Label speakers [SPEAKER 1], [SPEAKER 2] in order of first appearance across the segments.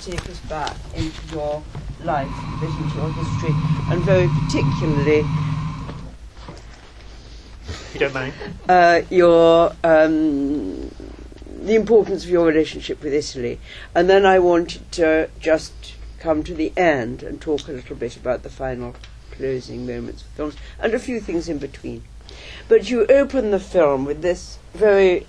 [SPEAKER 1] take us back into your life, a bit into your history, and very particularly
[SPEAKER 2] if you don't mind,
[SPEAKER 1] the importance of your relationship with Italy. And then I wanted to just come to the end and talk a little bit about the final closing moments of films and a few things in between. But you open the film with this very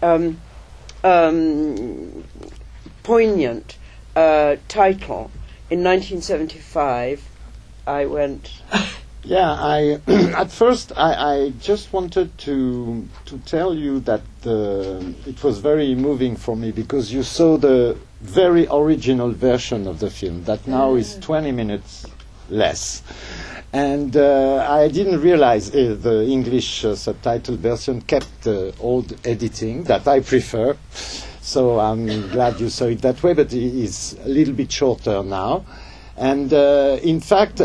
[SPEAKER 1] poignant title. In 1975, I went...
[SPEAKER 3] Yeah, at first I just wanted to tell you that it was very moving for me, because you saw the very original version of the film that now is 20 minutes less. And I didn't realize the English subtitle version kept the old editing that I prefer. So I'm glad you saw it that way, but it is a little bit shorter now. And in fact,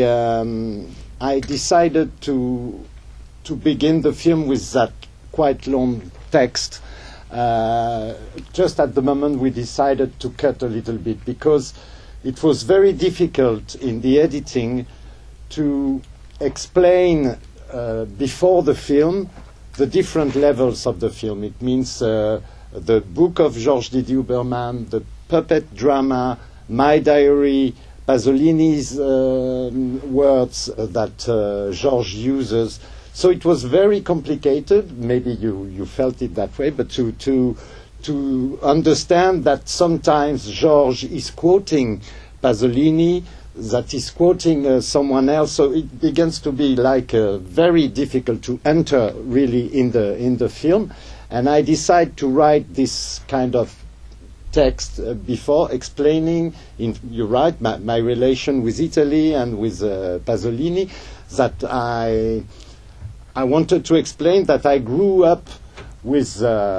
[SPEAKER 3] I decided to begin the film with that quite long text. Just at the moment we decided to cut a little bit, because it was very difficult in the editing to explain before the film the different levels of the film. It means the book of Georges Didier Huberman, the puppet drama, my diary, Pasolini's words that Georges uses. So it was very complicated. Maybe you felt it that way, but to understand that sometimes Georges is quoting Pasolini, that is quoting someone else, so it begins to be like very difficult to enter really in the film. And I decided to write this kind of text before explaining, you're right, my relation with Italy and with Pasolini, that I wanted to explain that I grew up with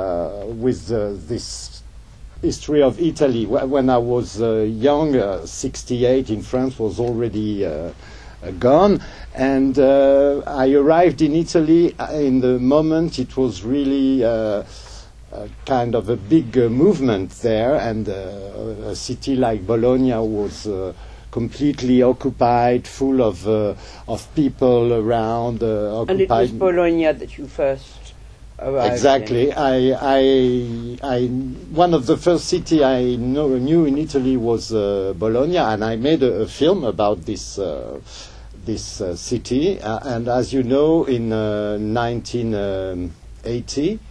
[SPEAKER 3] this history of Italy. When I was young, 68 in France was already gone, and I arrived in Italy in the moment it was really kind of a big movement there, and a city like Bologna was completely occupied, full of people around. Occupied.
[SPEAKER 1] And it was Bologna that you first arrived
[SPEAKER 3] exactly.
[SPEAKER 1] in.
[SPEAKER 3] One of the first city I knew in Italy was Bologna, and I made a film about this city. And as you know, in 1980.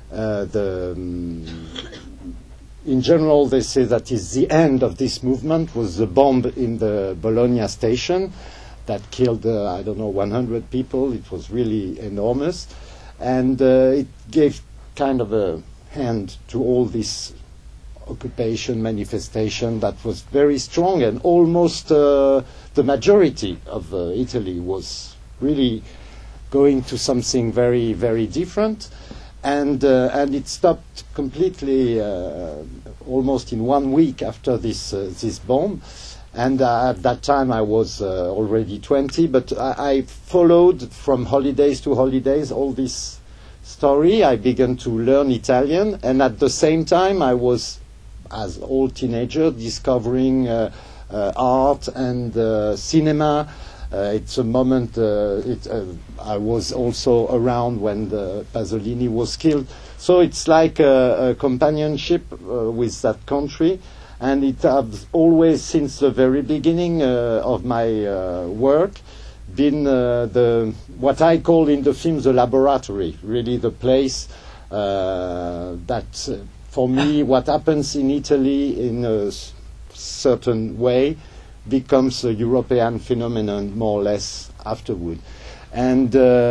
[SPEAKER 3] In general, they say that is the end of this movement was the bomb in the Bologna station that killed, 100 people. It was really enormous. And it gave kind of a hand to all this occupation manifestation that was very strong, and almost the majority of Italy was really going to something very, very different. And it stopped completely almost in 1 week after this bomb. And at that time I was already 20, but I followed from holidays to holidays all this story. I began to learn Italian, and at the same time I was, as all teenagers, discovering art and cinema. It's a moment, I was also around when Pasolini was killed. So it's like a companionship with that country. And it has always, since the very beginning of my work, been what I call in the film the laboratory, really the place that, for me, what happens in Italy in a certain way becomes a European phenomenon, more or less, afterward. And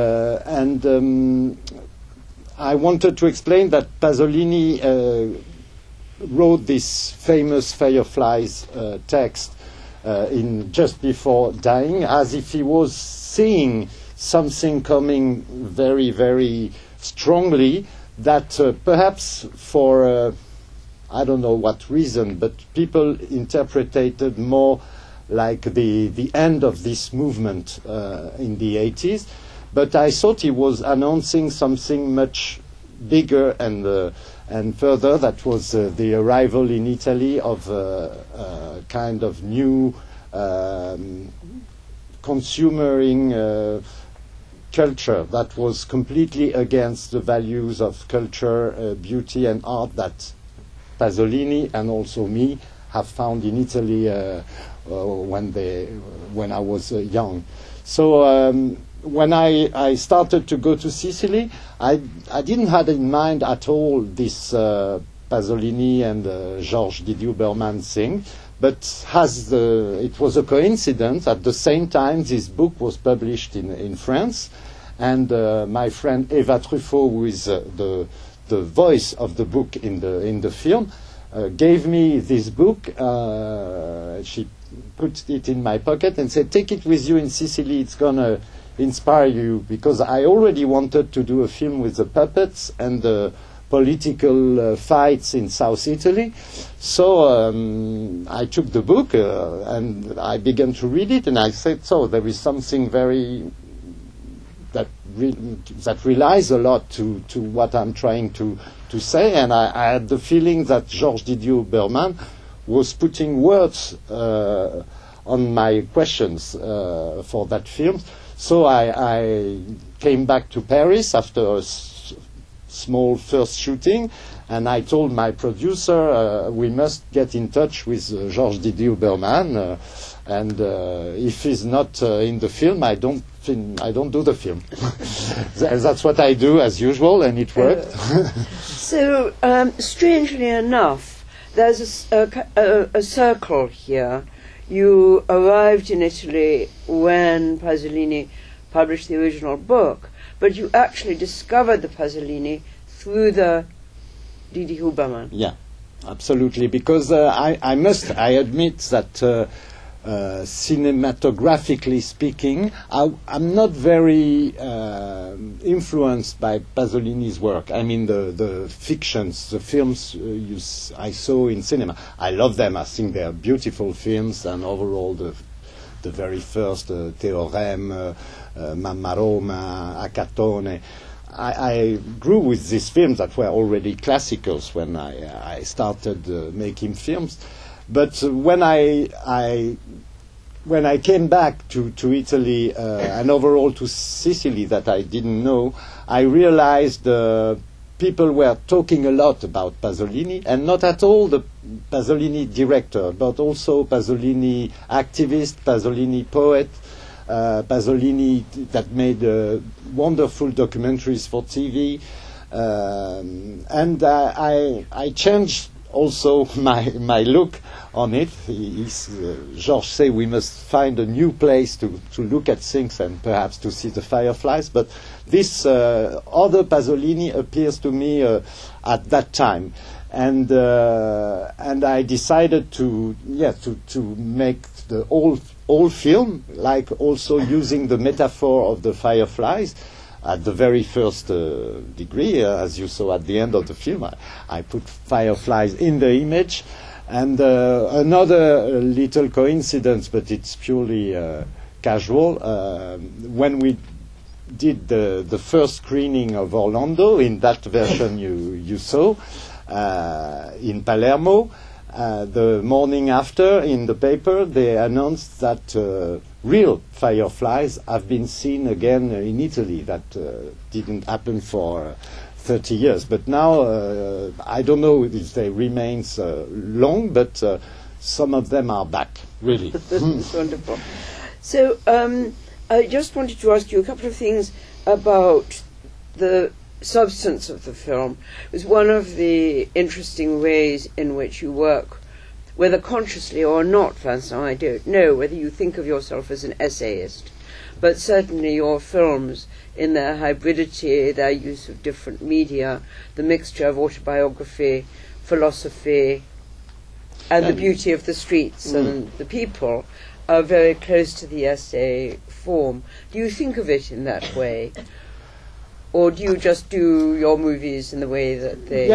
[SPEAKER 3] I wanted to explain that Pasolini wrote this famous Fireflies text just before dying, as if he was seeing something coming very, very strongly, that perhaps for I don't know what reason, but people interpreted more like the end of this movement in the 80s. But I thought he was announcing something much bigger and And further, that was the arrival in Italy of a kind of new consumering culture that was completely against the values of culture, beauty and art that Pasolini and also me have found in Italy when I was young. So when I started to go to Sicily, I didn't have in mind at all this Pasolini and Georges Didier Berman thing, but it was a coincidence. At the same time, this book was published in France, and my friend Eva Truffaut, who is the voice of the book in the film, gave me this book. She put it in my pocket and said, "Take it with you in Sicily. It's gonna inspire you," because I already wanted to do a film with the puppets and the political fights in South Italy. So I took the book and I began to read it, and I said, "So there is something that relies a lot to what I'm trying to say," and I had the feeling that Georges Didier Berman was putting words on my questions for that film. So I came back to Paris after a small first shooting, and I told my producer, we must get in touch with Georges Didier Berman, and if he's not in the film, I don't do the film. That's what I do as usual, and it worked.
[SPEAKER 1] So, strangely enough, there's a circle here. You arrived in Italy when Pasolini published the original book, but you actually discovered the Pasolini through the Didi Huberman.
[SPEAKER 3] Yeah, absolutely. Because I admit that cinematographically speaking, I'm not very influenced by Pasolini's work. I mean, the fictions, the films I saw in cinema. I love them. I think they are beautiful films, and overall the very first Teorem, Mamma Roma, Acatone. I grew with these films that were already classicals when I started making films. But when I came back to Italy and overall to Sicily that I didn't know, I realized people were talking a lot about Pasolini, and not at all the Pasolini director, but also Pasolini activist, Pasolini poet, Pasolini that made wonderful documentaries for TV, and I changed also my look on it. Georges said we must find a new place to look at things and perhaps to see the fireflies. But this other Pasolini appears to me at that time, and I decided to make the whole film, like also using the metaphor of the fireflies. At the very first degree, as you saw at the end of the film, I put fireflies in the image. And another little coincidence, but it's purely casual, when we did the first screening of Orlando, in that version you saw, in Palermo, the morning after, in the paper, they announced that real fireflies have been seen again in Italy. That didn't happen for 30 years. But now, I don't know if they remain long, but some of them are back, really.
[SPEAKER 1] That's wonderful. So I just wanted to ask you a couple of things about the substance of the film. It was one of the interesting ways in which you work, whether consciously or not, Vincent, I don't know whether you think of yourself as an essayist, but certainly your films, in their hybridity, their use of different media, the mixture of autobiography, philosophy, and the beauty of the streets and the people, are very close to the essay form. Do you think of it in that way? Or do you just do your movies in the way that they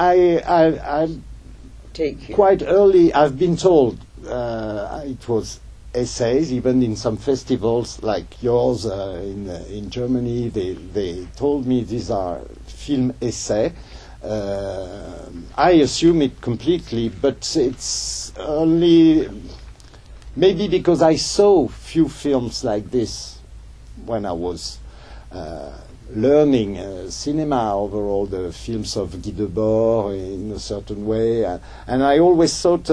[SPEAKER 3] I
[SPEAKER 1] take you?
[SPEAKER 3] Quite early, I've been told it was essays, even in some festivals like yours in Germany. They told me these are film essay, I assume it completely, but it's only maybe because I saw few films like this when I was learning cinema, overall the films of Guy Debord in a certain way, and I always thought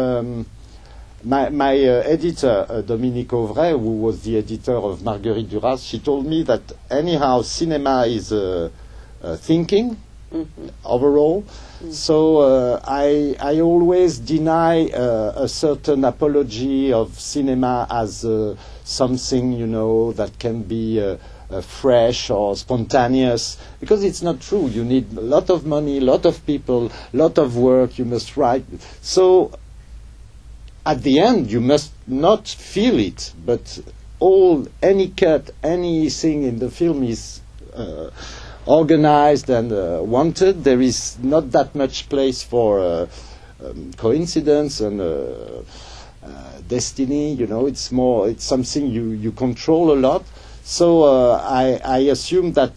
[SPEAKER 3] my editor, Dominique Auvray, who was the editor of Marguerite Duras, she told me that anyhow cinema is thinking overall. So I always deny a certain apology of cinema as something, you know, that can be fresh or spontaneous, because it's not true. You need a lot of money, a lot of people, a lot of work, you must write. So at the end you must not feel it, but any cut, anything in the film is organized and wanted. There is not that much place for coincidence and destiny, you know. It's something you control a lot. So I assume that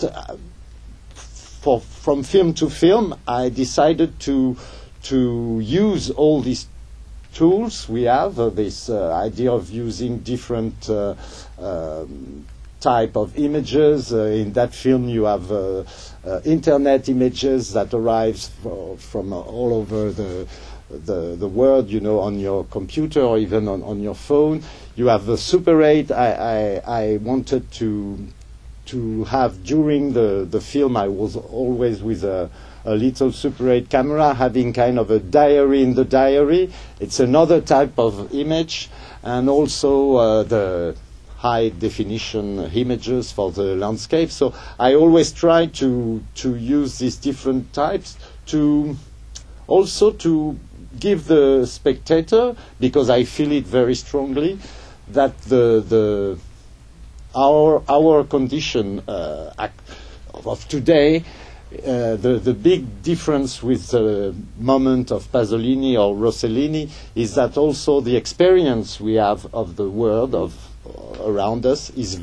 [SPEAKER 3] from film to film, I decided to use all these tools we have. This idea of using different type of images. In that film, you have internet images that arrive from all over the world, you know, on your computer or even on your phone. You have the Super 8. I wanted to have during the film. I was always with a little Super 8 camera, having kind of a diary in the diary. It's another type of image, and also the high definition images for the landscape. So I always try to use these different types to also to give the spectator, because I feel it very strongly, that our condition of today, the big difference with the moment of Pasolini or Rossellini is that also the experience we have of the world around us is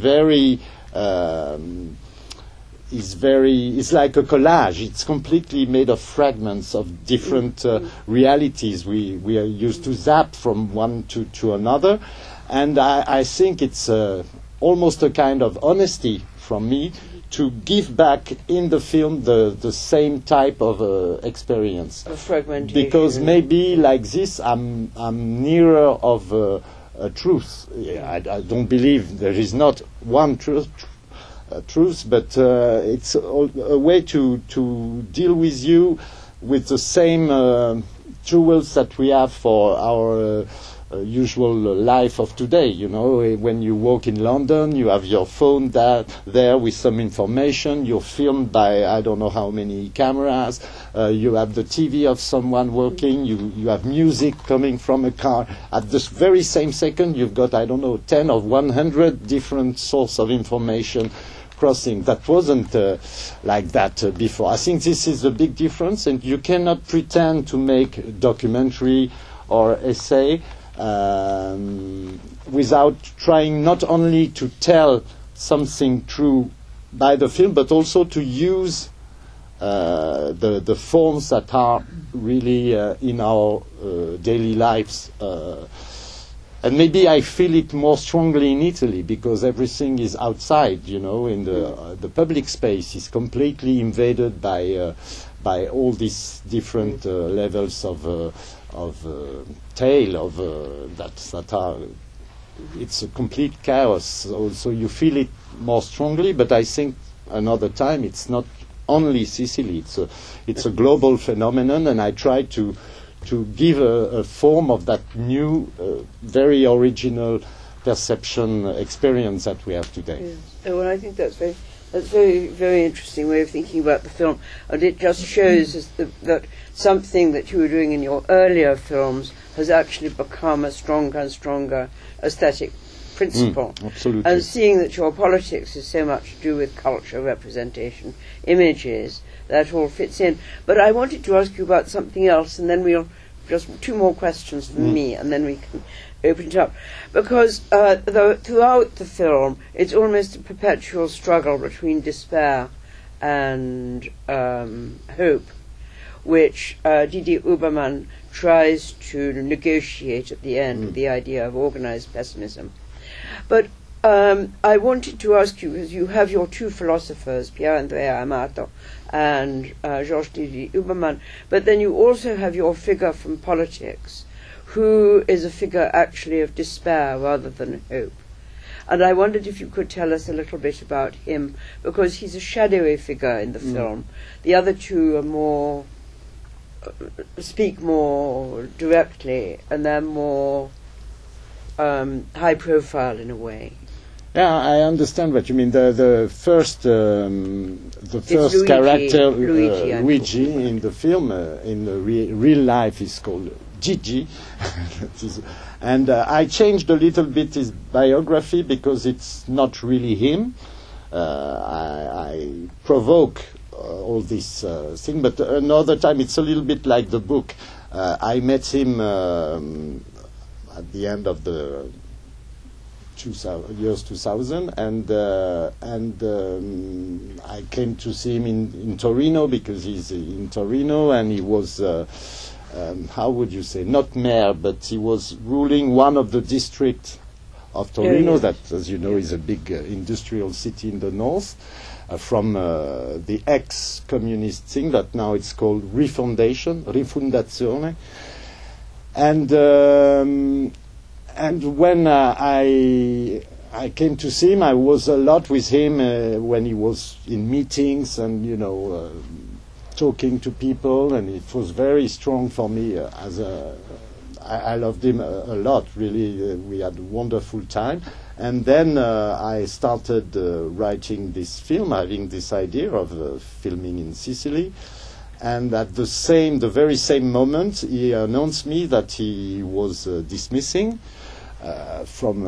[SPEAKER 3] it's like a collage. It's completely made of fragments of different realities. We are used to zap from one to another, and I think it's almost a kind of honesty from me to give back in the film the same type of experience.
[SPEAKER 1] A fragmentation.
[SPEAKER 3] Because maybe like this, I'm nearer of a truth. I don't believe there is not one truth, but it's a way to deal with you with the same tools that we have for our usual life of today. You know, when you walk in London, you have your phone there with some information. You're filmed by I don't know how many cameras. You have the TV of someone working. You have music coming from a car. At this very same second, you've got, I don't know, 10 or 100 different sources of information crossing. That wasn't like that before. I think this is a big difference, and you cannot pretend to make a documentary or essay without trying not only to tell something true by the film, but also to use the forms that are really in our daily lives. And maybe I feel it more strongly in Italy, because everything is outside, you know, in the public space is completely invaded by all these different levels of tale that are. It's a complete chaos. So you feel it more strongly. But I think another time it's not only Sicily. It's a global phenomenon, and I try to give a form of that new, very original perception experience that we have today.
[SPEAKER 1] Yes. Oh, well, I think that's very, very interesting way of thinking about the film, and it just shows that something that you were doing in your earlier films has actually become a stronger and stronger aesthetic principle.
[SPEAKER 3] Absolutely.
[SPEAKER 1] And seeing that your politics is so much to do with culture, representation, images, that all fits in. But I wanted to ask you about something else, and then we'll just two more questions from me, and then we can open it up. Because throughout the film, it's almost a perpetual struggle between despair and hope. which Didier Huberman tries to negotiate at the end with the idea of organized pessimism. But I wanted to ask you, because you have your two philosophers, Pierre-Andrea Amato and Georges Didier Huberman, but then you also have your figure from politics, who is a figure actually of despair rather than hope. And I wondered if you could tell us a little bit about him, because he's a shadowy figure in the film. The other two are more, speak more directly, and they're more high profile in a way.
[SPEAKER 3] Yeah, I understand what you mean. The first
[SPEAKER 1] Luigi,
[SPEAKER 3] character,
[SPEAKER 1] Luigi
[SPEAKER 3] in the film, in the real life, is called Gigi. And I changed a little bit his biography because it's not really him. I provoke all this thing, but another time it's a little bit like the book. I met him at the end of the years 2000, and I came to see him in Torino because he's in Torino, and he was how would you say, not mayor, but he was ruling one of the districts of Torino, that, as you know, is a big industrial city in the north, from the ex-communist thing that now it's called Rifondazione. And when I came to see him, I was a lot with him when he was in meetings and, talking to people, and it was very strong for me. I loved him a lot, really. We had a wonderful time. And then I started writing this film, having this idea of filming in Sicily. And at the very same moment, he announced me that he was dismissing from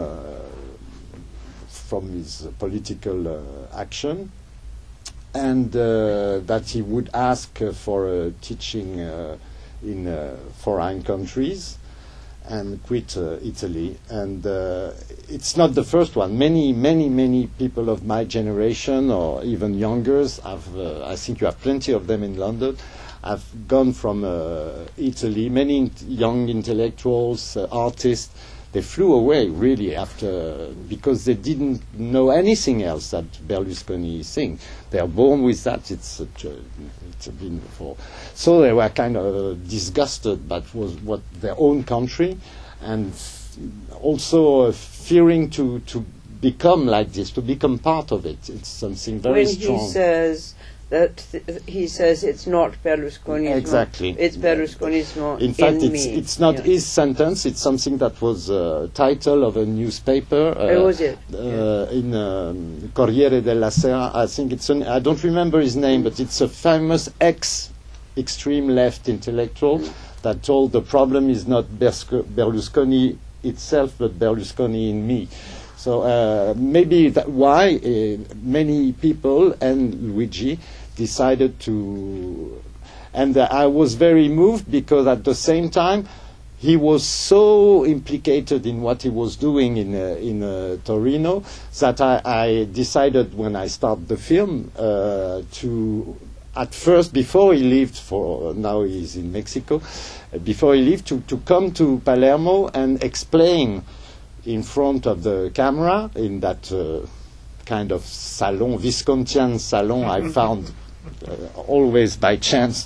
[SPEAKER 3] his political action, and that he would ask for teaching in foreign countries and quit Italy. And it's not the first one. Many people of my generation, or even younger, I think you have plenty of them in London, have gone from Italy. Many young intellectuals, artists, they flew away really because they didn't know anything else that Berlusconi thing. They are born with that. It's been before. So they were kind of disgusted by what their own country, and also fearing to become like this, to become part of it. It's something very strong.
[SPEAKER 1] When he says that he says it's not Berlusconi's
[SPEAKER 3] exactly.
[SPEAKER 1] It's Berlusconi's not.
[SPEAKER 3] In fact,
[SPEAKER 1] me.
[SPEAKER 3] It's not his sentence. It's something that was title of a newspaper.
[SPEAKER 1] Was it?
[SPEAKER 3] In Corriere della Sera. I think I don't remember his name, but it's a famous extreme left intellectual that told the problem is not Berlusconi itself, but Berlusconi in me. So maybe that's why many people and Luigi decided to, and I was very moved because at the same time he was so implicated in what he was doing in Torino that I decided when I started the film to, at first, before he left now he's in Mexico, before he left to come to Palermo and explain in front of the camera in that kind of salon, Viscontian salon I found always by chance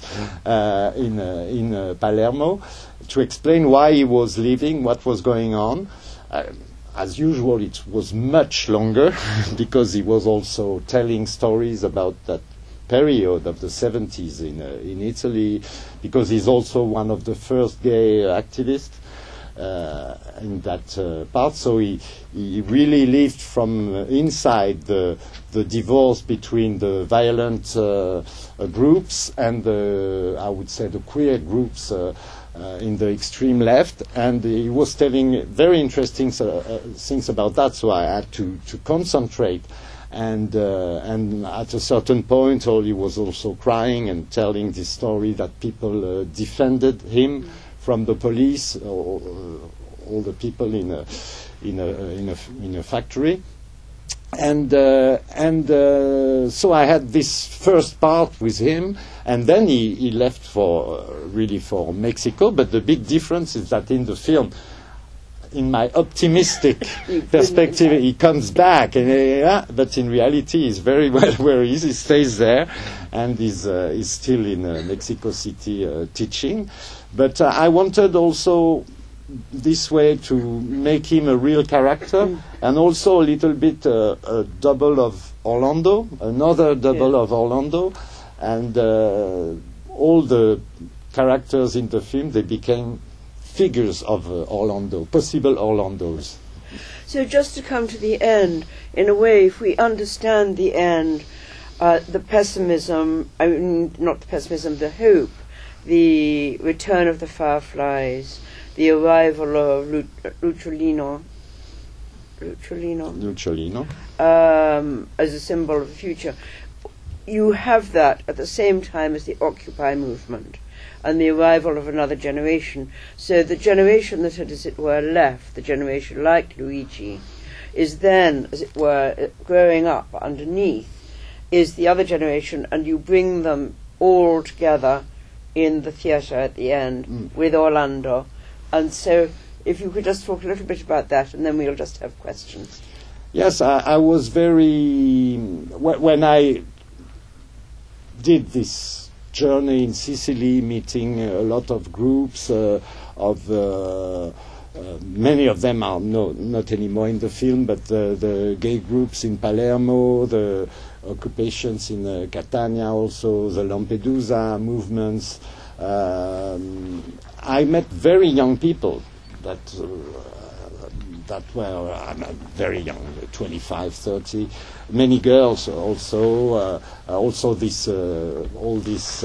[SPEAKER 3] in Palermo, to explain why he was leaving, what was going on. As usual, it was much longer because he was also telling stories about that period of the 70s in Italy, because he's also one of the first gay activists in that part. So he really lived from inside the divorce between the violent groups and I would say the queer groups in the extreme left, and he was telling very interesting things about that. So I had to concentrate. And at a certain point, he was also crying and telling this story that people defended him from the police, all the people in a factory, So I had this first part with him, and then he left for Mexico. But the big difference is that in the film, in my optimistic perspective, he comes back, but in reality, he's very well where he is. He stays there, and is still in Mexico City teaching. But I wanted also this way to make him a real character, and also a little bit a double of Orlando, another double of Orlando, and all the characters in the film, they became figures of Orlando, possible Orlandos.
[SPEAKER 1] So just to come to the end, in a way, if we understand the end, the pessimism, I mean, not the pessimism, the hope, the return of the fireflies, the arrival of Luciolino, as a symbol of the future. You have that at the same time as the Occupy movement and the arrival of another generation. So the generation that had, as it were, left, the generation like Luigi, is then, as it were, growing up underneath, is the other generation, and you bring them all together in the theatre at the end with Orlando. And so if you could just talk a little bit about that, and then we'll just have questions.
[SPEAKER 3] Yes, I was very... When I did this journey in Sicily, meeting a lot of groups many of them are not anymore in the film, but the gay groups in Palermo, the occupations in Catania, also the Lampedusa movements. I met very young people that were very young, 25, 30. Many girls also. Also all these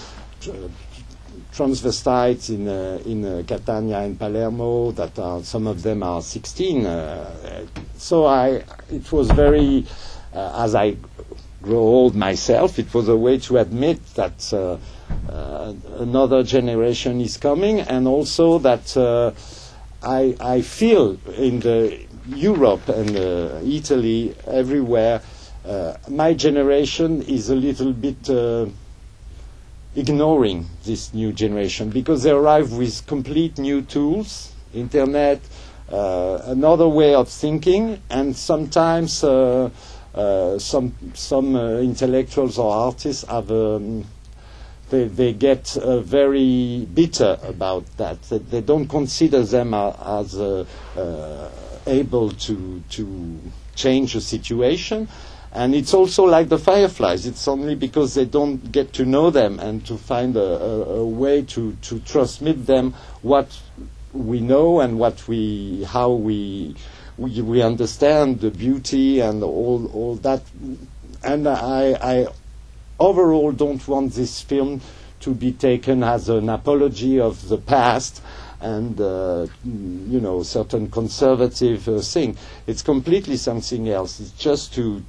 [SPEAKER 3] transvestites in Catania and Palermo. That some of them are 16. So it was very, as I grow old myself, it was a way to admit that another generation is coming, and also that I feel in Europe and Italy, everywhere, my generation is a little bit ignoring this new generation, because they arrive with complete new tools, internet, another way of thinking, and sometimes some intellectuals or artists have they get very bitter about that. They don't consider them as able to change the situation. And it's also like the fireflies. It's only because they don't get to know them and to find a way to transmit them what we know and how we understand the beauty and all that. And I overall don't want this film to be taken as an apology of the past and certain conservative thing. It's completely something else. It's just to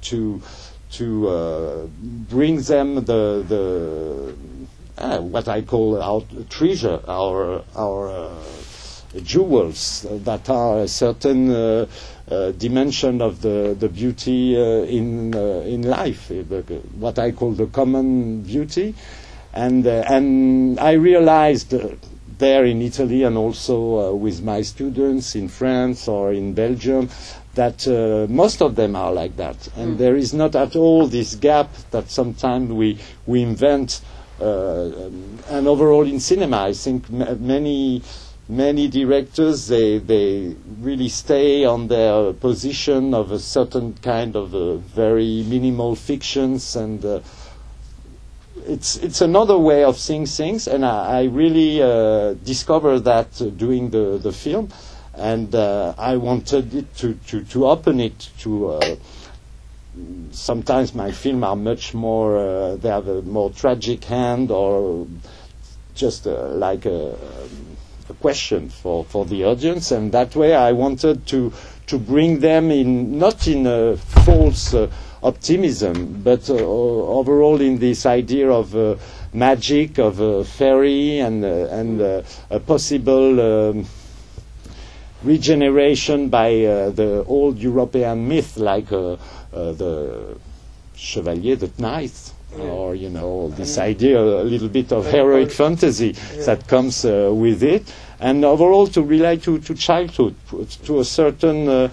[SPEAKER 3] bring them the what I call our treasure, our jewels that are a certain dimension of the beauty in life, what I call the common beauty, and I realized there in Italy and also with my students in France or in Belgium that most of them are like that, and there is not at all this gap that sometimes we invent, and overall in cinema I think many directors they really stay on their position of a certain kind of very minimal fictions, and it's another way of seeing things, and I really discovered that doing the film, and I wanted it to open it to. Sometimes my films are much more. They have a more tragic hand, or just like a question for the audience, and that way I wanted to bring them in, not in a false optimism, but overall in this idea of magic, of fairy, and a possible regeneration by the old European myth, like the Chevalier, the Knight, or this idea, a little bit of heroic fantasy that comes with it, and overall to relate to childhood, to a certain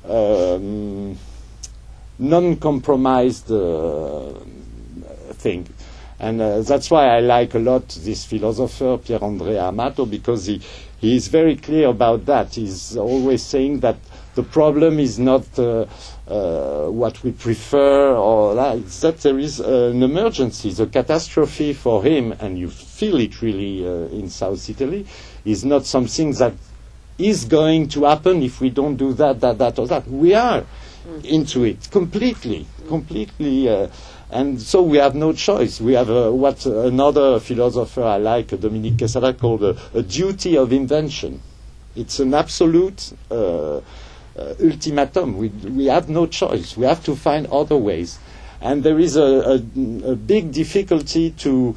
[SPEAKER 3] non-compromised thing. And that's why I like a lot this philosopher, Pierre-André Amato, because he is very clear about that. He's always saying that the problem is not what we prefer, or that, it's that there is an emergency. The catastrophe for him, and you feel it really in South Italy, is not something that is going to happen if we don't do that, or that. We are into it completely. And so we have no choice. We have what another philosopher I like, Dominique Quesada, called a duty of invention. It's an absolute ultimatum. We have no choice. We have to find other ways. And there is a big difficulty to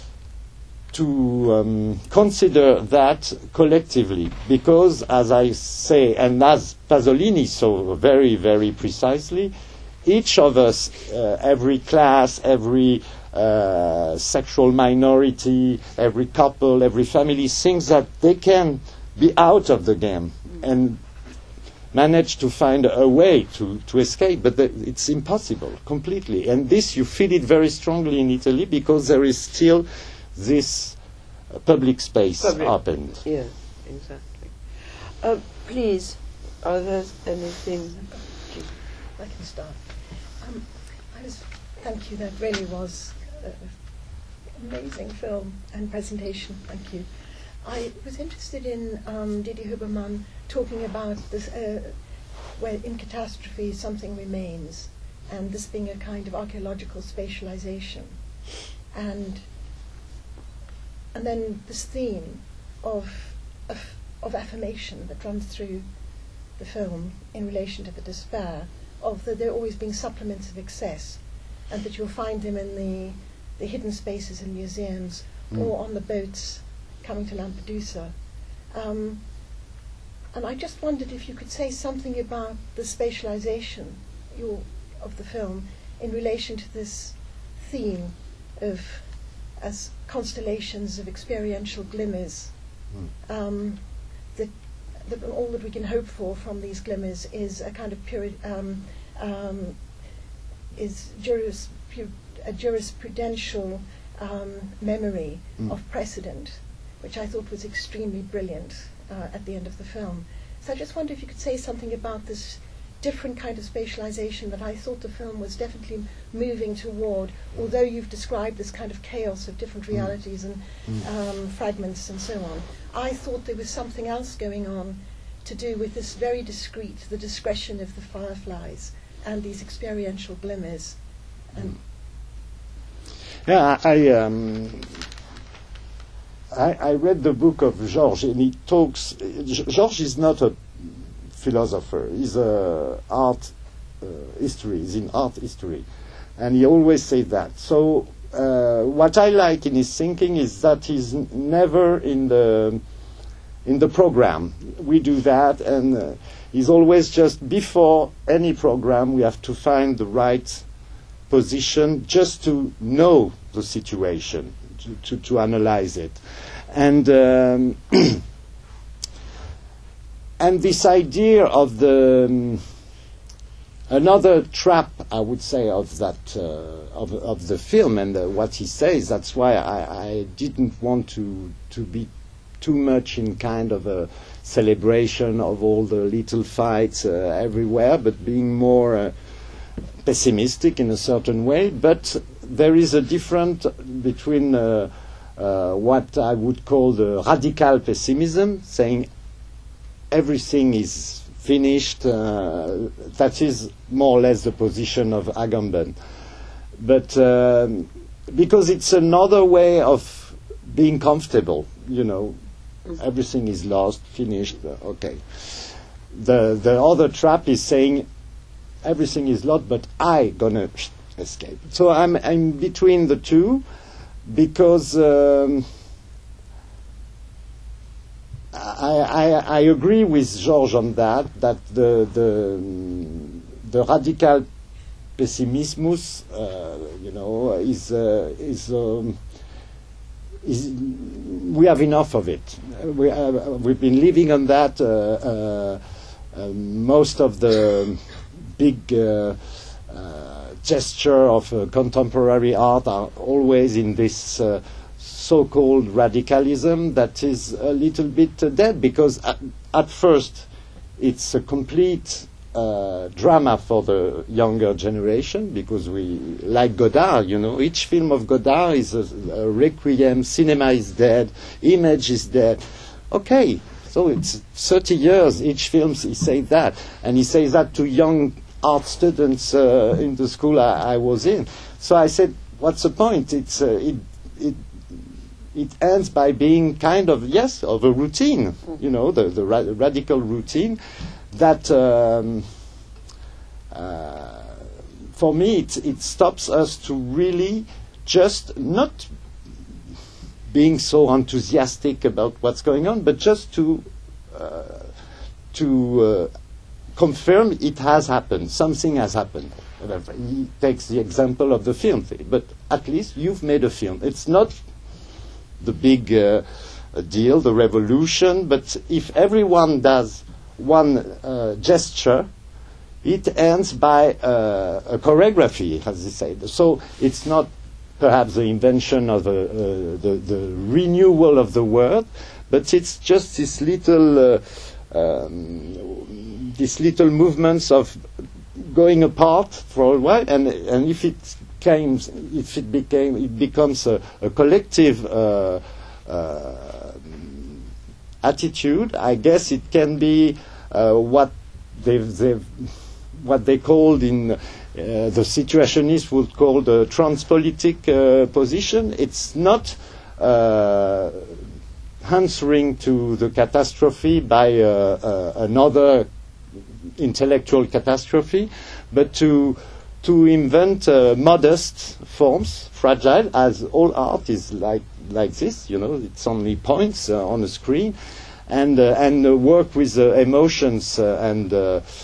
[SPEAKER 3] consider that collectively, because, as I say, and as Pasolini so very, very precisely, each of us, every class, every sexual minority, every couple, every family, thinks that they can be out of the game and manage to find a way to escape, but it's impossible completely. And this, you feel it very strongly in Italy, because there is still this public space opened.
[SPEAKER 1] Yeah, exactly. Please, are there anything?
[SPEAKER 2] I can start. Thank you. That really was an amazing film and presentation. Thank you. I was interested in Didi Huberman talking about this, where in catastrophe something remains, and this being a kind of archaeological spatialization, and then this theme of affirmation that runs through the film in relation to the despair of there always being supplements of excess, and that you'll find them in the hidden spaces in museums or on the boats coming to Lampedusa. And I just wondered if you could say something about the spatialization of the film in relation to this theme of as constellations of experiential glimmers. That all that we can hope for from these glimmers is a kind of a jurisprudential memory of precedent, which I thought was extremely brilliant at the end of the film. So I just wonder if you could say something about this different kind of spatialization that I thought the film was definitely moving toward, although you've described this kind of chaos of different realities and fragments and so on. I thought there was something else going on to do with this very discrete, the discretion of the fireflies and these experiential glimmers. And
[SPEAKER 3] yeah, I read the book of Georges, and he talks. Georges is not a philosopher; he's a art history. He's in art history, and he always says that. So what I like in his thinking is that he's never in the program. We do that, and he's always just before any program. We have to find the right position just to know the situation, to analyze it, and and this idea of the another trap, I would say, of that of the film and what he says. That's why I didn't want to be too much in kind of a celebration of all the little fights everywhere, but being more pessimistic in a certain way. But there is a difference between what I would call the radical pessimism, saying everything is finished. That is more or less the position of Agamben. But because it's another way of being comfortable, everything is lost, finished, okay. The other trap is saying everything is lost, but I gonna escape. So I'm between the two, because I agree with Georges on that the radical pessimismus, we have enough of it. We've been living on that. Most of the big gesture of contemporary art are always in this so-called radicalism that is a little bit dead, because at first it's a complete drama for the younger generation, because we, like Godard, each film of Godard is a requiem. Cinema is dead, image is dead. Okay, so it's 30 years each film he says that, and he says that to young art students in the school I was in. So I said, what's the point? It ends by being kind of, yes, of a routine, the radical routine that, for me, it stops us to really just not being so enthusiastic about what's going on, but just to confirm it has happened, something has happened. He takes the example of the film thing, but at least you've made a film. It's not the big deal, the revolution, but if everyone does one gesture, it ends by a choreography, as they say. So it's not perhaps the invention of the renewal of the word, but it's just this little movements of going apart for a while, and if it becomes a collective attitude, I guess it can be what they called in the situationists would call the transpolitic position. It's not answering to the catastrophe by another intellectual catastrophe, but to invent modest forms, fragile, as all art is like this. It's only points on a screen, and work with emotions and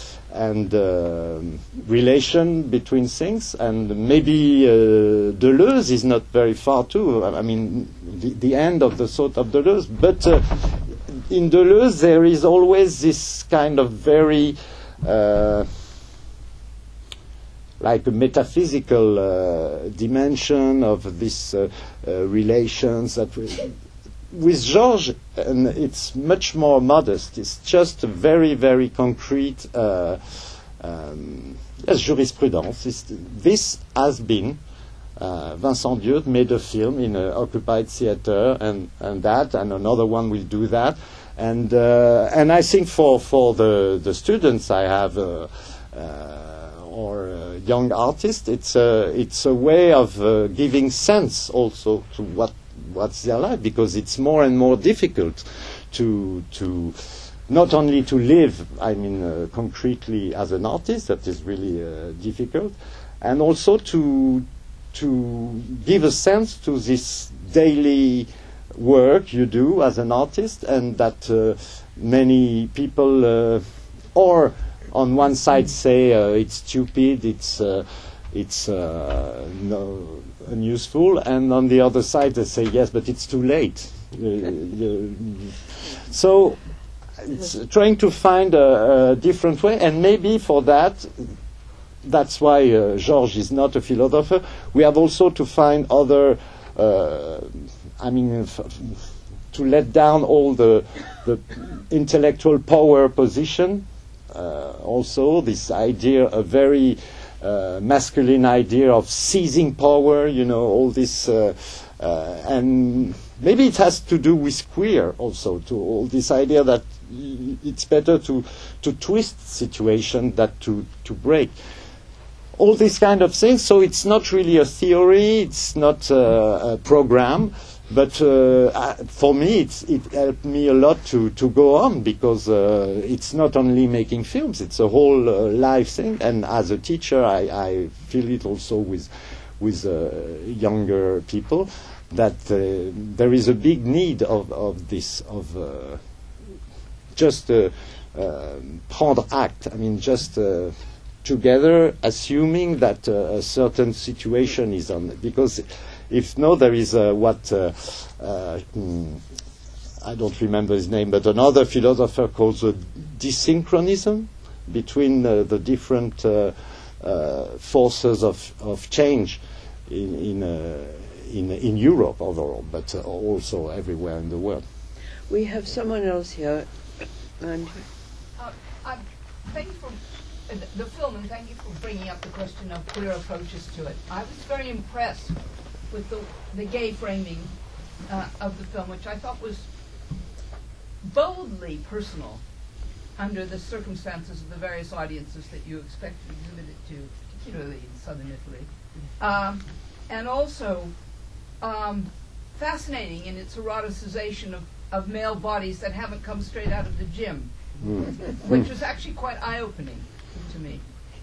[SPEAKER 3] relation between things. And maybe Deleuze is not very far too. I mean, the end of the thought of Deleuze. But in Deleuze there is always this kind of very like a metaphysical dimension of these relations that with Georges, and it's much more modest. It's just a very, very concrete jurisprudence. This has been Vincent Dieude made a film in an occupied theater, and another one will do that, and I think for the students I have or young artists, it's a way of giving sense also to what's their life, because it's more and more difficult to not only to live, concretely as an artist, that is really difficult, and also to give a sense to this daily work you do as an artist, and that many people or on one side say it's stupid, it's unuseful, and on the other side they say yes, but it's too late. So it's trying to find a different way, and maybe for that's why Georges is not a philosopher. We have also to find other, to let down all the intellectual power position. Also, this idea, a very masculine idea of seizing power, all this, and maybe it has to do with queer also, to all this idea that it's better to twist situation than to break. All these kind of things. So it's not really a theory, it's not a program, but for me it helped me a lot to go on, because it's not only making films, it's a whole life thing. And as a teacher, I feel it also with younger people, that there is a big need of this, just prendre acte. I mean, just together, assuming that a certain situation is on. Because if no, there is what I don't remember his name, but another philosopher calls desynchronism between the different forces of change in Europe overall, but also everywhere in the world.
[SPEAKER 1] We have someone else here. And
[SPEAKER 4] thank you for the film, and thank you for bringing up the question of queer approaches to it. I was very impressed with the gay framing of the film, which I thought was boldly personal under the circumstances of the various audiences that you expect to exhibit it to, particularly in southern Italy. And also fascinating in its eroticization of male bodies that haven't come straight out of the gym, which was actually quite eye-opening to me.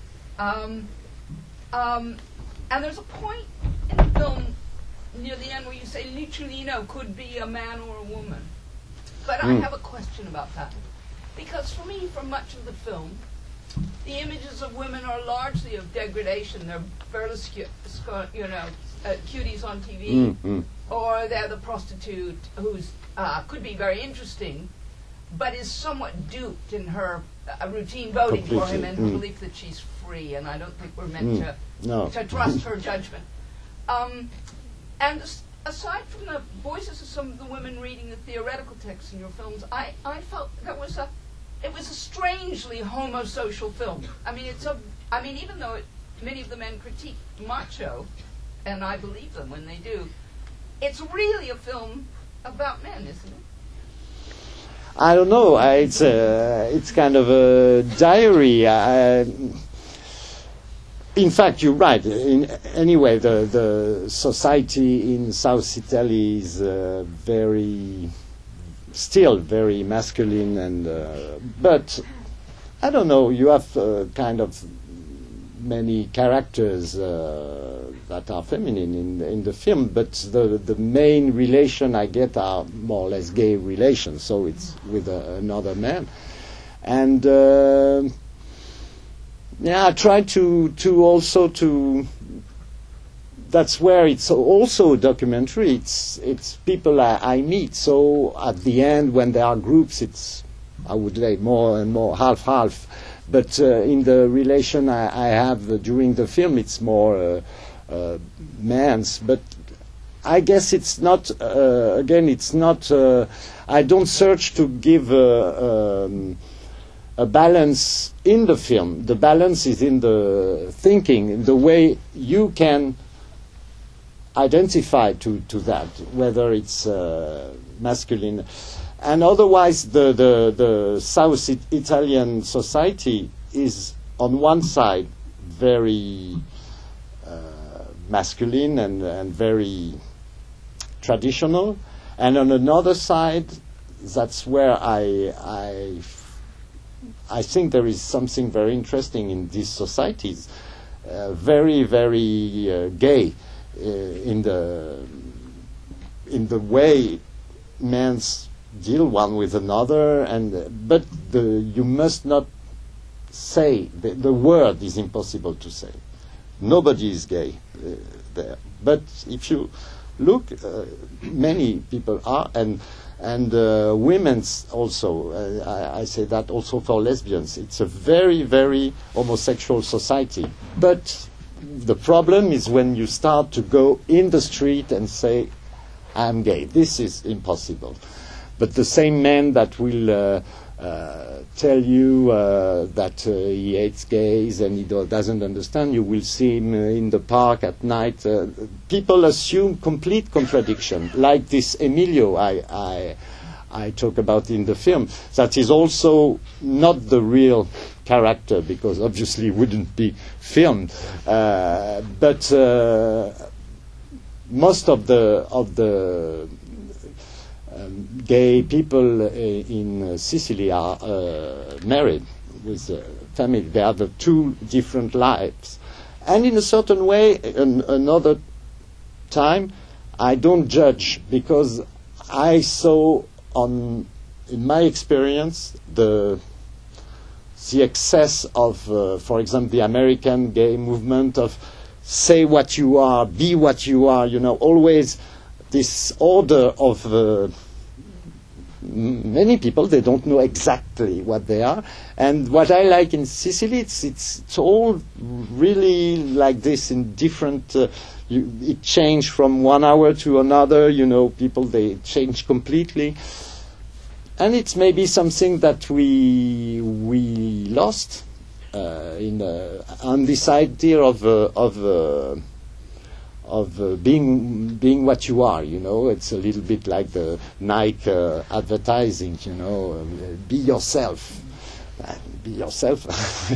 [SPEAKER 4] And there's a point in the film near the end where you say Luciolino could be a man or a woman. But I have a question about that. Because for me, for much of the film, the images of women are largely of degradation. They're burlesque, cuties on TV, or they're the prostitute who's could be very interesting, but is somewhat duped in her routine voting for him and her belief that she's free. And I don't think we're meant to trust her judgment. And aside from the voices of some of the women reading the theoretical texts in your films, I felt it was a strangely homosocial film. I mean, even though many of the men critique macho, and I believe them when they do, it's really a film about men, isn't it?
[SPEAKER 3] I don't know. It's kind of a diary. In fact, you're right. Anyway, the society in South Italy is still very masculine, and but I don't know. You have kind of many characters that are feminine in the film, but the main relation I get are more or less gay relations. So it's with another man, and. I try to also to. That's where it's also a documentary. It's people I meet. So at the end, when there are groups, it's I would say more and more half. But in the relation I have during the film, it's more men's. But I guess it's not. Again, it's not. I don't search to give a balance in the film. The balance is in the thinking, in the way you can identify to that, whether it's masculine. And otherwise, the South Italian society is, on one side, very masculine and very traditional, and on another side, that's where I think there is something very interesting in these societies, very, very gay in the way men deal one with another, but you must not say the word is impossible to say. Nobody is gay there, but if you look, many people are, and women's also. I say that also for lesbians. It's a very, very homosexual society. But the problem is when you start to go in the street and say, I'm gay. This is impossible. But the same man that will tell you that he hates gays and he doesn't understand, you will see him in the park at night. People assume complete contradiction, like this Emilio I talk about in the film. That is also not the real character, because obviously it wouldn't be filmed. But most of the gay people in Sicily are married with a family. They have two different lives. And in a certain way, another time, I don't judge, because I saw on in my experience, the excess of, for example, the American gay movement of say what you are, be what you are, always this order of many people, they don't know exactly what they are. And what I like in Sicily, it's all really like this in different, it changed from 1 hour to another, people, they change completely. And it's maybe something that we lost on this idea of being what you are. It's a little bit like the Nike advertising. Be yourself. Be yourself.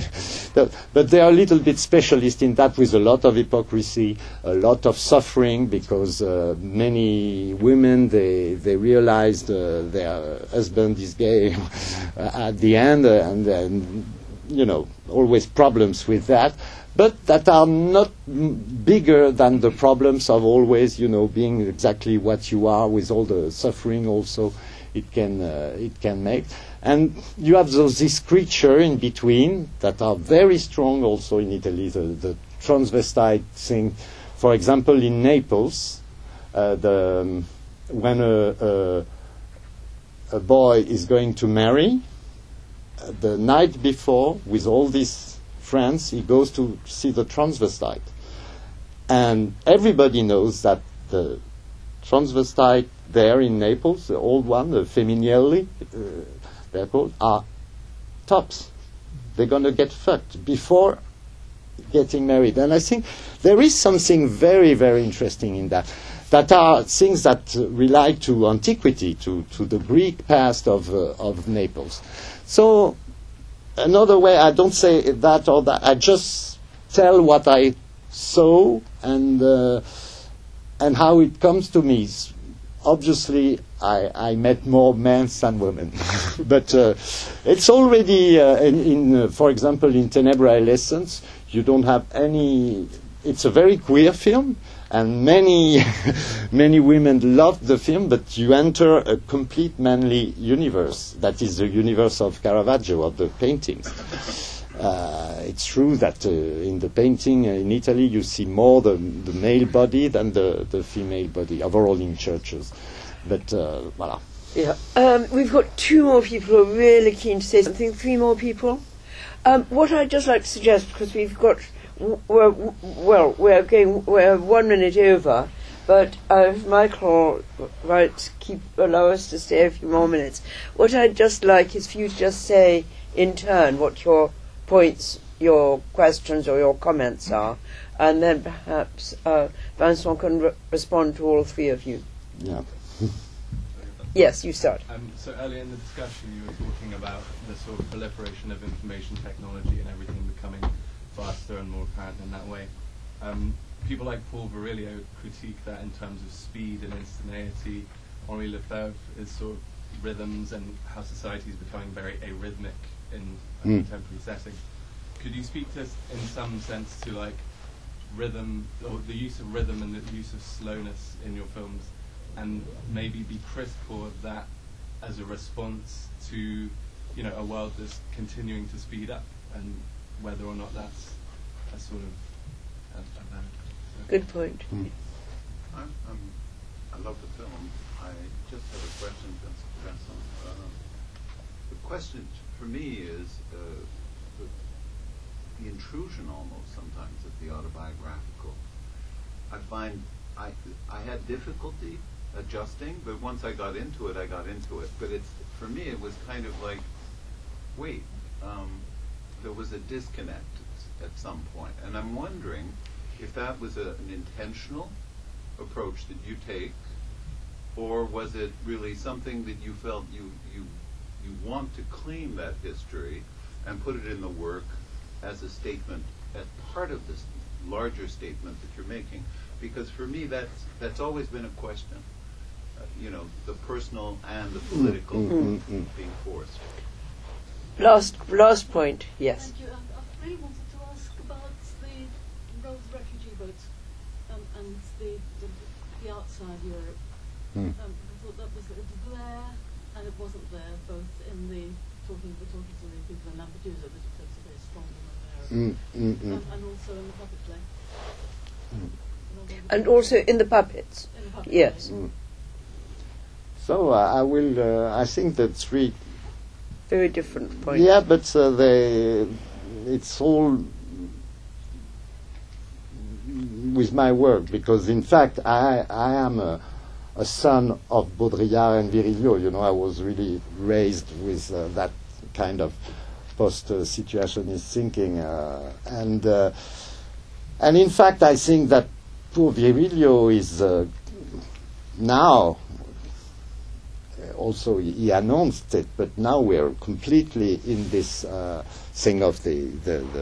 [SPEAKER 3] But they are a little bit specialist in that, with a lot of hypocrisy, a lot of suffering, because many women, they realized their husband is gay at the end, and always problems with that, but that are not bigger than the problems of always, being exactly what you are, with all the suffering also it can make. And you have this creature in between that are very strong also in Italy, the transvestite thing. For example, in Naples, when a boy is going to marry, the night before, with all these friends, he goes to see the transvestite. And everybody knows that the transvestite there in Naples, the old one, the Femminelli, they're called, are tops. They're going to get fucked before getting married. And I think there is something very, very interesting in that. That are things that relate to antiquity, to the Greek past of Naples. So, another way, I don't say that or that, I just tell what I saw and how it comes to me. Obviously, I met more men than women, but it's already for example, in Tenebra Lessons, you don't have any. It's a very queer film, and many women love the film. But you enter a complete manly universe. That is the universe of Caravaggio, of the paintings. It's true that in the painting in Italy you see more the male body than the female body, overall in churches. But voilà.
[SPEAKER 1] Yeah. We've got 2 more people who are really keen to say something. 3 more people. What I'd just like to suggest, because we've got, we're 1 minute over, but if Michael allow us to stay a few more minutes, what I'd just like is for you to just say in turn what your points, your questions or your comments are, and then perhaps Vincent can respond to all 3 of you.
[SPEAKER 3] Yeah.
[SPEAKER 1] Yes, you start.
[SPEAKER 5] So earlier in the discussion you were talking about the sort of proliferation of information technology and everything becoming faster and more apparent in that way. People like Paul Virilio critique that in terms of speed and instantaneity. Henri Lefebvre is sort of rhythms and how society is becoming very arrhythmic in a contemporary setting. Could you speak to us in some sense to like rhythm, or the use of rhythm and the use of slowness in your films, and maybe be critical of that as a response to a world that's continuing to speed up, and whether or not that's a sort of a bad.
[SPEAKER 1] Good point.
[SPEAKER 6] I love the film. I just have a question, Vincent. The question for me is the intrusion almost sometimes of the autobiographical. I find I had difficulty adjusting, but once I got into it, I got into it. But for me, it was kind of like, wait, there was a disconnect at some point. And I'm wondering if that was an intentional approach that you take, or was it really something that you felt you want to claim that history and put it in the work as a statement, as part of this larger statement that you're making? Because for me, that's always been a question. The personal and the political being forced.
[SPEAKER 1] Last point, yes.
[SPEAKER 7] Thank you. I really wanted to ask about those refugee boats and the outside Europe. I thought that was the glare and it wasn't there both in the talking to the people in Lampedusa, which was a very strong woman there, and also in the puppet play.
[SPEAKER 1] And also in the puppets.
[SPEAKER 7] In the puppet
[SPEAKER 1] Yes.
[SPEAKER 7] play.
[SPEAKER 3] So I will. I think the three.
[SPEAKER 1] Very different points.
[SPEAKER 3] Yeah, but it's all with my work, because in fact I am a son of Baudrillard and Virilio. You know, I was really raised with that kind of post-situationist thinking, and in fact I think that poor Virilio is now. Also, he announced it, but now we are completely in this thing of the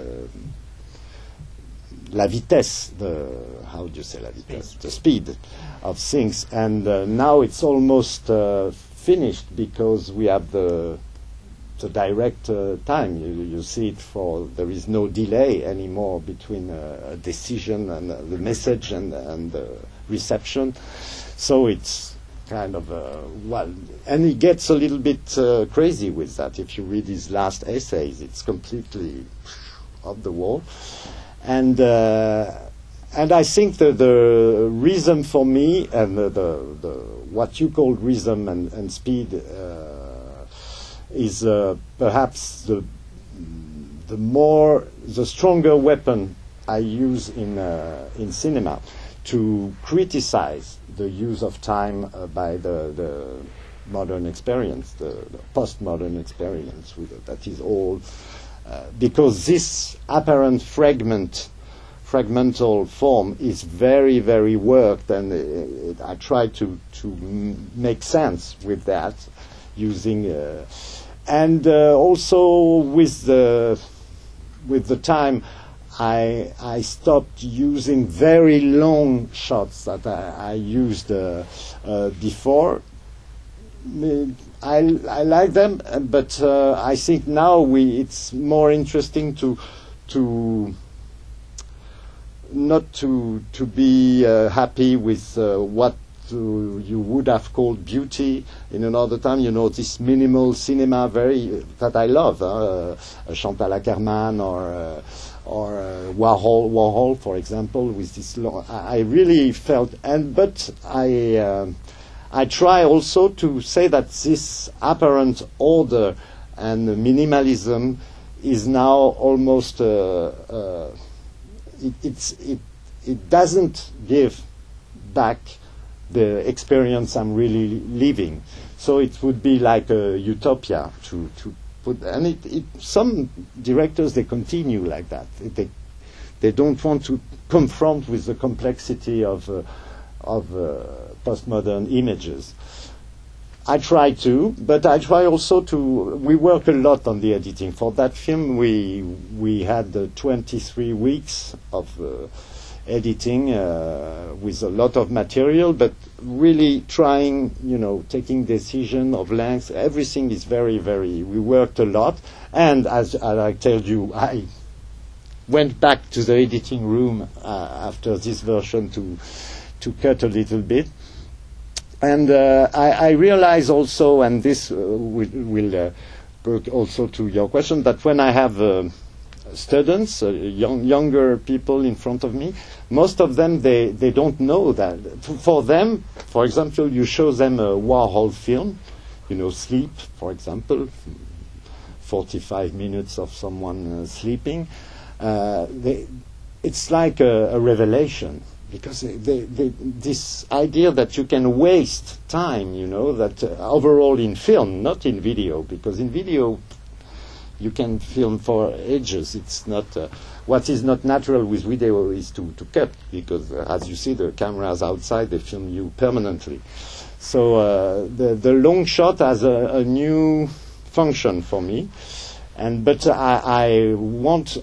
[SPEAKER 3] la vitesse, how do you say la vitesse? The speed of things, and now it's almost finished because we have the direct time. You see it there is no delay anymore between a decision and the message and the reception, so it's kind of and he gets a little bit crazy with that. If you read his last essays, it's completely off the wall, and I think the reason for me and the what you call rhythm and speed is perhaps the stronger weapon I use in cinema to criticize the use of time by the modern experience, the postmodern experience. That is all because this apparent fragmental form is very, very worked, and I try to make sense with that using and also with the time. I stopped using very long shots that I used before. I like them, but I think now it's more interesting to not to be happy with what you would have called beauty in another time. You know, this minimal cinema that I love, Chantal Akerman or Warhol, for example, with this I really felt, but I try also to say that this apparent order and minimalism is now almost it doesn't give back the experience I'm really living. So it would be like a utopia to put, and some directors, they continue like that. They don't want to confront with the complexity of postmodern images. I try to, but I try also to. We work a lot on the editing. For that film, we had 23 weeks of editing with a lot of material, but really trying, taking decision of length. Everything is very, very. We worked a lot, and as I told you, I went back to the editing room after this version to cut a little bit. And I realize also, and this will work also to your question, that when I have students, younger people in front of me, most of them, they don't know that. For them, for example, you show them a Warhol film, Sleep, for example, 45 minutes of someone sleeping. It's like a revelation. Because this idea that you can waste time, that overall in film, not in video, because in video you can film for ages. It's not what is not natural with video is to cut, because as you see, the cameras outside, they film you permanently. So the long shot has a new function for me, but I want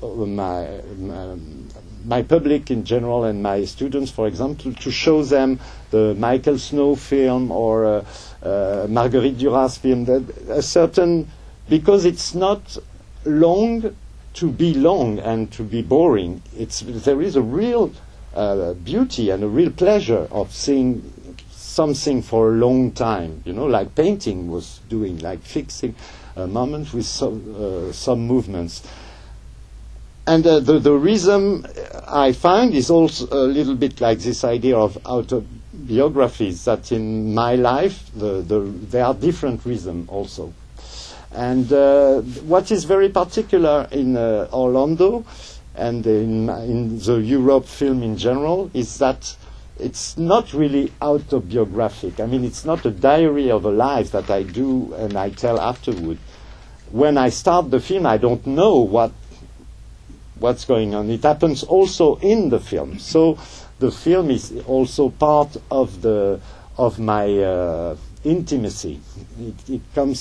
[SPEAKER 3] my public in general and my students, for example, to show them the Michael Snow film or Marguerite Duras film, because it's not long to be long and to be boring. There is a real beauty and a real pleasure of seeing something for a long time, like painting was doing, like fixing a moment with some movements. And the reason I find is also a little bit like this idea of autobiographies, that in my life there are different rhythms also. And what is very particular in Orlando and in the Europe film in general is that it's not really autobiographic. I mean, it's not a diary of a life that I do and I tell afterward. When I start the film, I don't know what's going on. It happens also in the film. So the film is also part of my intimacy. It comes,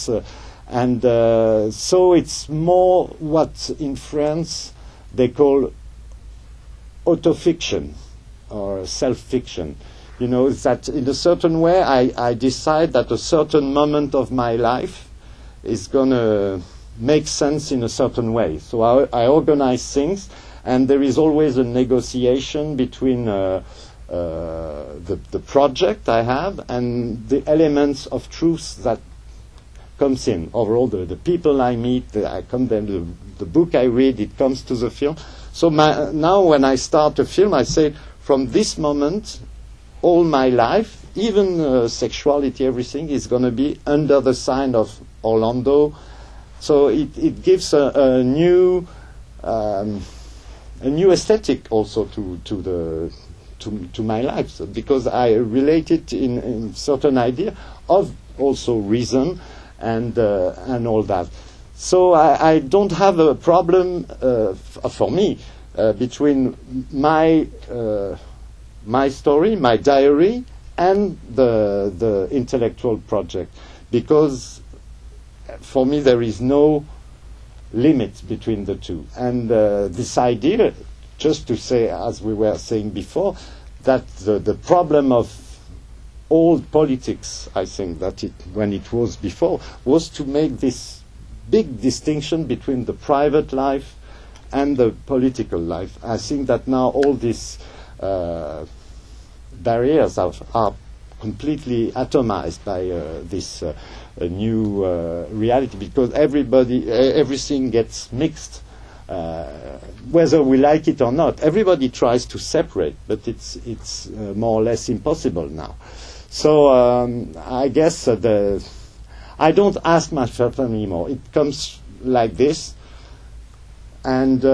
[SPEAKER 3] so it's more what in France they call autofiction or self-fiction. That in a certain way I decide that a certain moment of my life is going to make sense in a certain way. So I organize things, and there is always a negotiation between the project I have and the elements of truth that comes in. Overall, the people I meet, the book I read, it comes to the film. So now when I start a film, I say, from this moment, all my life, even sexuality, everything, is going to be under the sign of Orlando. So it gives a new aesthetic also to my life, so because I relate it in certain idea of also reason and all that. So I don't have a problem for me between my story, my diary, and the intellectual project, because for me there is no limit between the two. And this idea, just to say, as we were saying before, that the problem of old politics, I think that when it was before, was to make this big distinction between the private life and the political life. I think that now all these barriers are completely atomized by this new reality, because everything gets mixed, whether we like it or not. Everybody tries to separate, but it's more or less impossible now. So I guess I don't ask myself anymore. It comes like this, and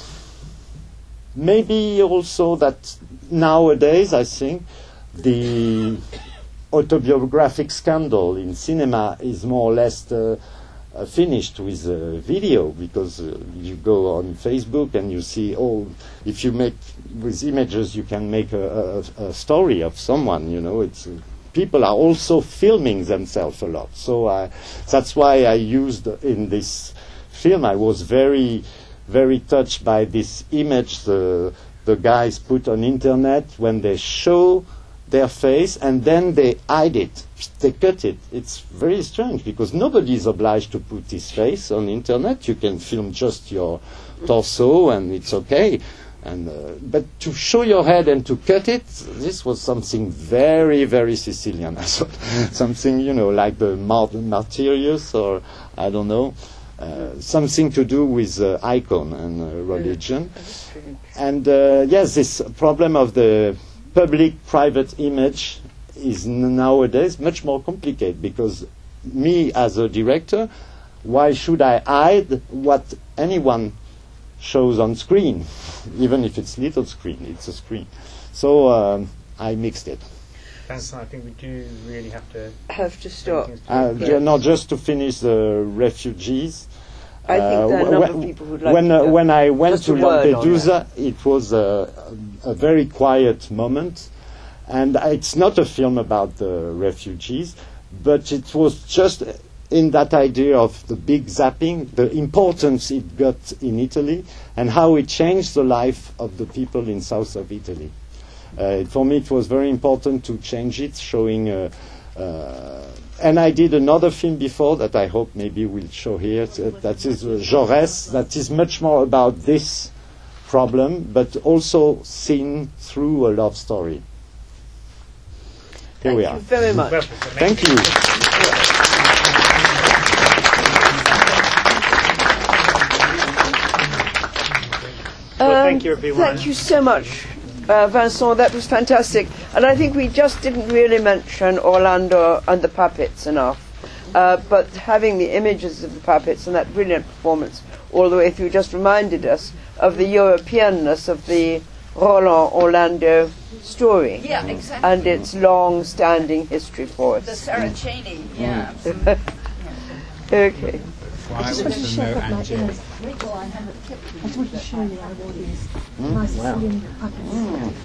[SPEAKER 3] maybe also that nowadays I think the autobiographic scandal in cinema is more or less finished with video, because you go on Facebook and you see, if you make with images you can make a story of someone, it's people are also filming themselves a lot. So that's why I used in this film, I was very, very touched by this image the guys put on internet when they show their face and then they hide it, they cut it. It's very strange, because nobody is obliged to put his face on internet. You can film just your torso and it's okay. But to show your head and to cut it, this was something very, very Sicilian. I thought something, like the Martyrius, or I don't know, something to do with icon and religion. And yes, this problem of the public-private image is nowadays much more complicated, because me as a director, why should I hide what anyone shows on screen? Even if it's little screen, it's a screen. So I mixed it.
[SPEAKER 8] Thanks. I think we do really
[SPEAKER 1] have to stop.
[SPEAKER 3] Not just to finish the refugees.
[SPEAKER 1] I think there are a number of people who'd like
[SPEAKER 3] when I went
[SPEAKER 1] just
[SPEAKER 3] to
[SPEAKER 1] a word on
[SPEAKER 3] Lampedusa, it was a very quiet moment, and it's not a film about the refugees, but it was just in that idea of the big zapping, the importance it got in Italy, and how it changed the life of the people in south of Italy. For me, it was very important to change it, showing. And I did another film before that I hope maybe we'll show here. That is Jaurès. That is much more about this problem, but also seen through a love story. here we are.
[SPEAKER 1] Thank you very much.
[SPEAKER 8] Well,
[SPEAKER 3] Thank you.
[SPEAKER 8] Well, thank you, everyone.
[SPEAKER 1] Thank you so much, Vincent. That was fantastic. And I think we just didn't really mention Orlando and the puppets enough. But having the images of the puppets and that brilliant performance all the way through just reminded us of the Europeanness of the Roland Orlando story.
[SPEAKER 4] Yeah, exactly.
[SPEAKER 1] And its long-standing history for
[SPEAKER 4] The
[SPEAKER 1] us.
[SPEAKER 4] Sarah Cheney, yeah.
[SPEAKER 1] Okay.
[SPEAKER 2] I just wanted to show what my ears. I just wanted to show you our audience. Nice Sicilian puppets.